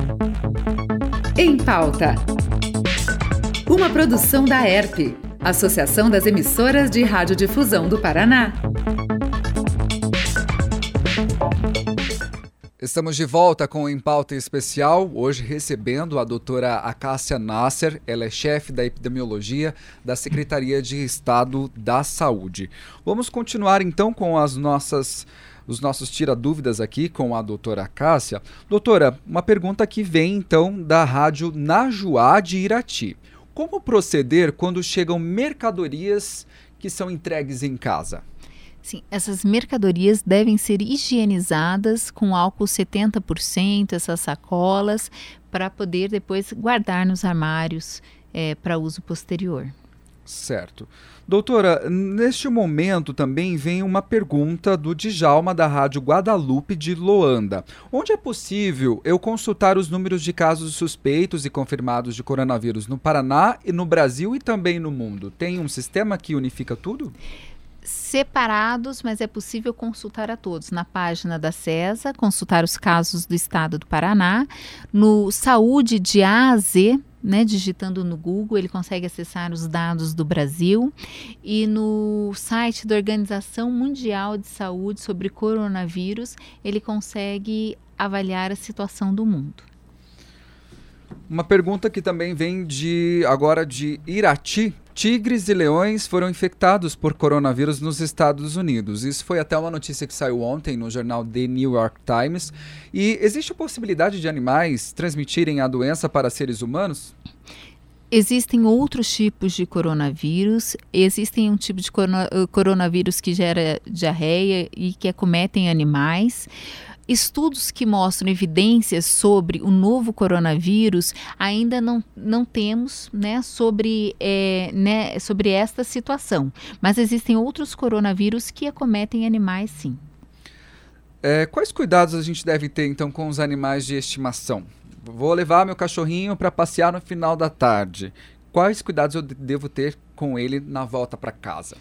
Em Pauta. Uma produção da ERP, Associação das Emissoras de Radiodifusão do Paraná. Estamos de volta com o Em Pauta Especial, hoje recebendo a doutora Acácia Nasser. Ela é chefe da epidemiologia da Secretaria de Estado da Saúde. Vamos continuar então com os nossos tira-dúvidas aqui com a doutora Acácia. Doutora, uma pergunta que vem então da rádio Najuá de Irati. Como proceder quando chegam mercadorias que são entregues em casa? Sim, essas mercadorias devem ser higienizadas com álcool 70%, essas sacolas, para poder depois guardar nos armários para uso posterior. Certo. Doutora, neste momento também vem uma pergunta do Djalma da Rádio Guadalupe de Loanda. Onde é possível eu consultar os números de casos suspeitos e confirmados de coronavírus no Paraná e no Brasil e também no mundo? Tem um sistema que unifica tudo? Separados, mas é possível consultar a todos. Na página da CESA, consultar os casos do estado do Paraná. No Saúde de A a Z, digitando no Google, ele consegue acessar os dados do Brasil. E no site da Organização Mundial de Saúde sobre coronavírus, ele consegue avaliar a situação do mundo. Uma pergunta que também vem agora de Irati. Tigres e leões foram infectados por coronavírus nos Estados Unidos. Isso foi até uma notícia que saiu ontem no jornal The New York Times. E existe a possibilidade de animais transmitirem a doença para seres humanos? Existem outros tipos de coronavírus. Existem um tipo de coronavírus que gera diarreia e que acometem animais. Estudos que mostram evidências sobre o novo coronavírus ainda não temos sobre esta situação, mas existem outros coronavírus que acometem animais, sim. Quais cuidados a gente deve ter então com os animais de estimação? Vou levar meu cachorrinho para passear no final da tarde. Quais cuidados eu devo ter com ele na volta para casa?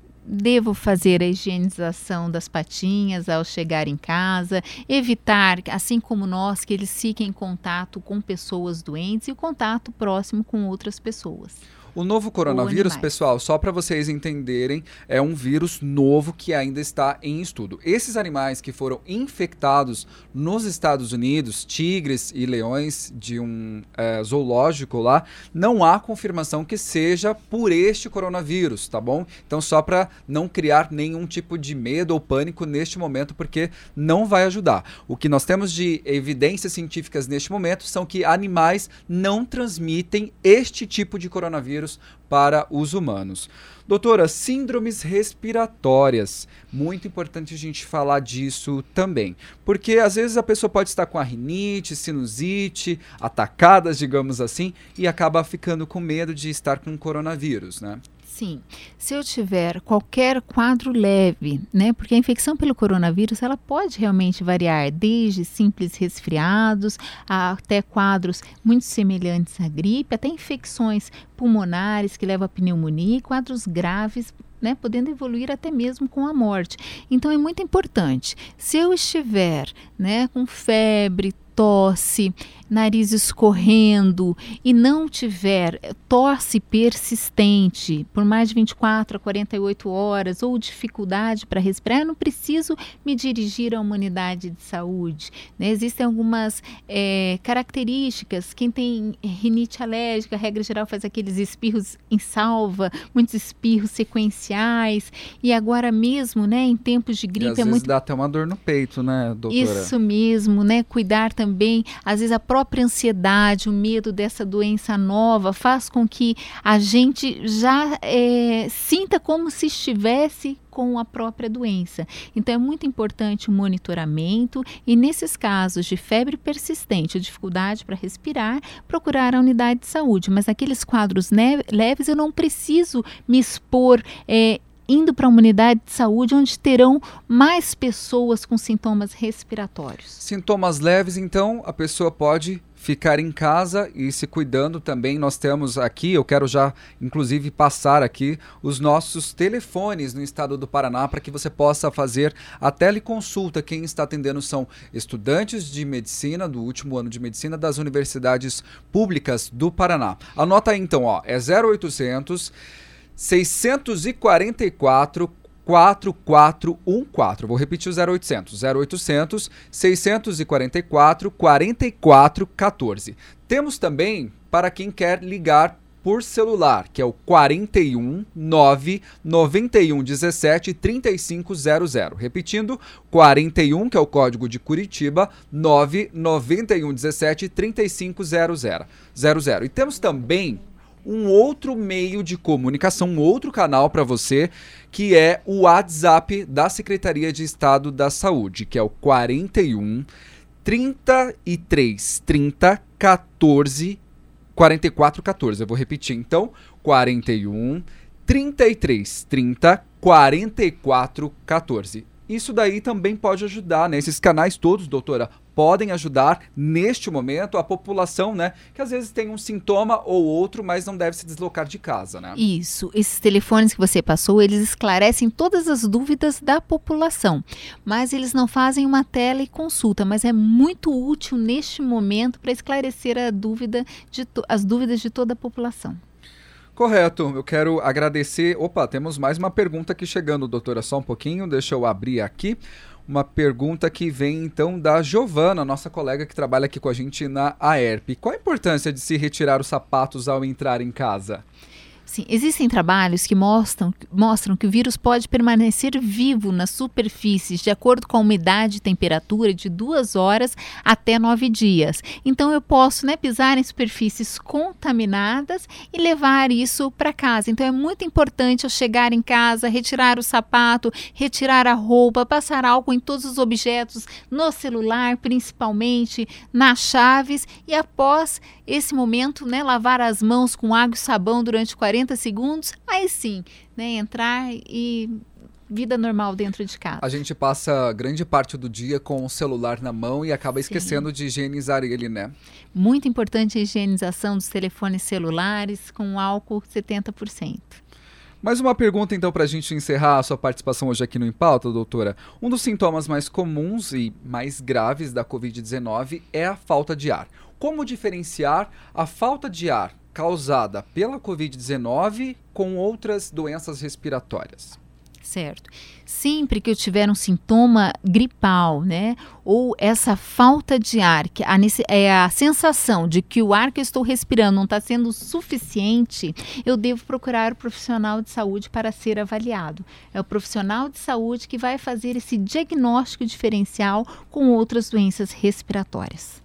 Devo fazer a higienização das patinhas ao chegar em casa, evitar, assim como nós, que eles fiquem em contato com pessoas doentes e o contato próximo com outras pessoas. O novo coronavírus, pessoal, só para vocês entenderem, é um vírus novo que ainda está em estudo. Esses animais que foram infectados nos Estados Unidos, tigres e leões de um zoológico lá, não há confirmação que seja por este coronavírus, tá bom? Então, só para não criar nenhum tipo de medo ou pânico neste momento, porque não vai ajudar. O que nós temos de evidências científicas neste momento são que animais não transmitem este tipo de coronavírus para os humanos. Doutora, síndromes respiratórias, muito importante a gente falar disso também, porque às vezes a pessoa pode estar com a rinite, sinusite, atacadas, digamos assim, e acaba ficando com medo de estar com coronavírus, né? Sim, se eu tiver qualquer quadro leve, porque a infecção pelo coronavírus, ela pode realmente variar, desde simples resfriados, até quadros muito semelhantes à gripe, até infecções pulmonares que levam à pneumonia e quadros graves, podendo evoluir até mesmo com a morte. Então é muito importante, se eu estiver com febre, tosse, nariz escorrendo e não tiver tosse persistente por mais de 24 a 48 horas ou dificuldade para respirar, eu não preciso me dirigir a uma unidade de saúde. Existem algumas características. Quem tem rinite alérgica, a regra geral, faz aqueles espirros em salva, muitos espirros sequenciais, e agora mesmo, em tempos de gripe, e às vezes dá até uma dor no peito, né, doutora? Isso mesmo, cuidar também, às vezes a própria ansiedade, o medo dessa doença nova faz com que a gente já sinta como se estivesse com a própria doença. Então é muito importante o monitoramento e, nesses casos de febre persistente ou dificuldade para respirar, procurar a unidade de saúde. Mas naqueles quadros leves eu não preciso me expor indo para uma unidade de saúde onde terão mais pessoas com sintomas respiratórios. Sintomas leves, então, a pessoa pode ficar em casa e se cuidando também. Nós temos aqui, eu quero já inclusive passar aqui os nossos telefones no estado do Paraná para que você possa fazer a teleconsulta. Quem está atendendo são estudantes de medicina, do último ano de medicina das universidades públicas do Paraná. Anota aí então, ó, é 0800 644 4414. Vou repetir o 0800 644 4414. Temos também para quem quer ligar por celular, que é o 41 9 91 17 3500. Repetindo, 41, que é o código de Curitiba, 9 91 17 3500. E temos também um outro meio de comunicação, um outro canal para você, que é o WhatsApp da Secretaria de Estado da Saúde, que é o 41 33 30 14 44 14. Eu vou repetir então, 41 33 30 44 14. Isso daí também pode ajudar, né? Esses canais todos, doutora, podem ajudar neste momento a população, né? Que às vezes tem um sintoma ou outro, mas não deve se deslocar de casa, né? Isso. Esses telefones que você passou, eles esclarecem todas as dúvidas da população. Mas eles não fazem uma teleconsulta, mas é muito útil neste momento para esclarecer as dúvidas de toda a população. Correto, eu quero agradecer. Opa, temos mais uma pergunta aqui chegando, doutora, só um pouquinho, deixa eu abrir aqui. Uma pergunta que vem então da Giovana, nossa colega que trabalha aqui com a gente na AERP. Qual a importância de se retirar os sapatos ao entrar em casa? Sim, existem trabalhos que mostram que o vírus pode permanecer vivo nas superfícies de acordo com a umidade e temperatura de 2 horas até 9 dias. Então eu posso, pisar em superfícies contaminadas e levar isso para casa. Então é muito importante eu chegar em casa, retirar o sapato, retirar a roupa, passar álcool em todos os objetos, no celular principalmente, nas chaves e após esse momento, lavar as mãos com água e sabão durante 40 segundos, aí sim, entrar e vida normal dentro de casa. A gente passa grande parte do dia com o celular na mão e acaba esquecendo de higienizar ele, né? Muito importante a higienização dos telefones celulares com álcool 70%. Mais uma pergunta, então, para a gente encerrar a sua participação hoje aqui no Em Pauta, doutora. Um dos sintomas mais comuns e mais graves da Covid-19 é a falta de ar. Como diferenciar a falta de ar causada pela Covid-19 com outras doenças respiratórias? Certo. Sempre que eu tiver um sintoma gripal, ou essa falta de ar, que é a sensação de que o ar que eu estou respirando não está sendo suficiente, eu devo procurar o profissional de saúde para ser avaliado. É o profissional de saúde que vai fazer esse diagnóstico diferencial com outras doenças respiratórias.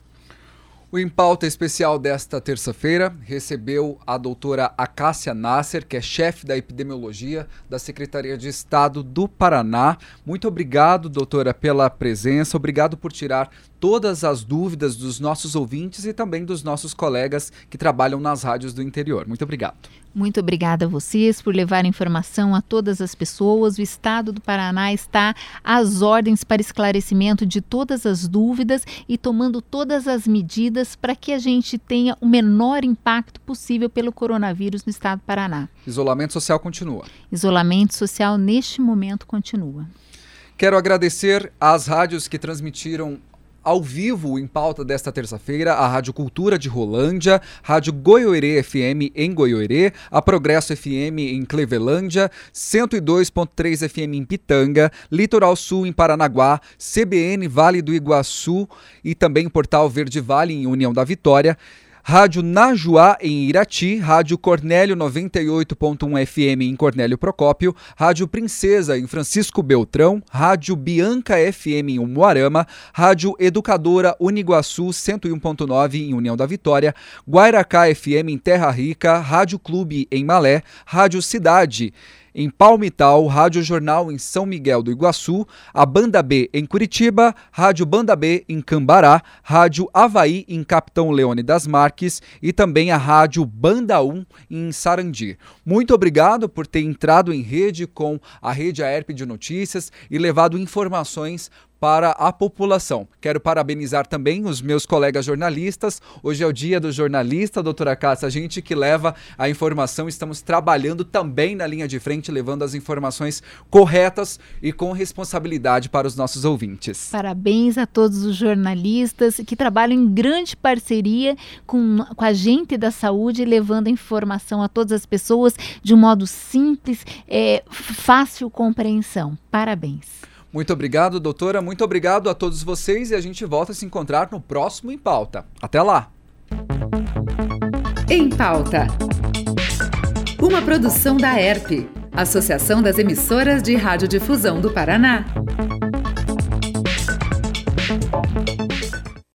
O Em Pauta especial desta terça-feira recebeu a doutora Acácia Nasser, que é chefe da epidemiologia da Secretaria de Estado do Paraná. Muito obrigado, doutora, pela presença. Obrigado por tirar todas as dúvidas dos nossos ouvintes e também dos nossos colegas que trabalham nas rádios do interior. Muito obrigado. Muito obrigada a vocês por levar informação a todas as pessoas. O Estado do Paraná está às ordens para esclarecimento de todas as dúvidas e tomando todas as medidas para que a gente tenha o menor impacto possível pelo coronavírus no Estado do Paraná. Isolamento social continua. Isolamento social neste momento continua. Quero agradecer às rádios que transmitiram ao vivo Em Pauta desta terça-feira, a Rádio Cultura de Rolândia, Rádio Goiôerê FM em Goiôerê, a Progresso FM em Clevelândia, 102.3 FM em Pitanga, Litoral Sul em Paranaguá, CBN Vale do Iguaçu e também Portal Verde Vale em União da Vitória, Rádio Najuá em Irati, Rádio Cornélio 98.1 FM em Cornélio Procópio, Rádio Princesa em Francisco Beltrão, Rádio Bianca FM em Umuarama, Rádio Educadora Uniguaçu 101.9 em União da Vitória, Guairacá FM em Terra Rica, Rádio Clube em Malé, Rádio Cidade em Palmital, Rádio Jornal em São Miguel do Iguaçu, a Banda B em Curitiba, Rádio Banda B em Cambará, Rádio Avaí em Capitão Leone das Marques e também a Rádio Banda 1 em Sarandi. Muito obrigado por ter entrado em rede com a Rede AERP de Notícias e levado informações para a população. Quero parabenizar também os meus colegas jornalistas. Hoje é o dia do jornalista, doutora Cássia, a gente que leva a informação, estamos trabalhando também na linha de frente, levando as informações corretas e com responsabilidade para os nossos ouvintes. Parabéns a todos os jornalistas que trabalham em grande parceria com a gente da saúde, levando a informação a todas as pessoas de um modo simples, fácil compreensão. Parabéns. Muito obrigado, doutora. Muito obrigado a todos vocês e a gente volta a se encontrar no próximo Em Pauta. Até lá! Em Pauta. Uma produção da AERP, Associação das Emissoras de Radiodifusão do Paraná.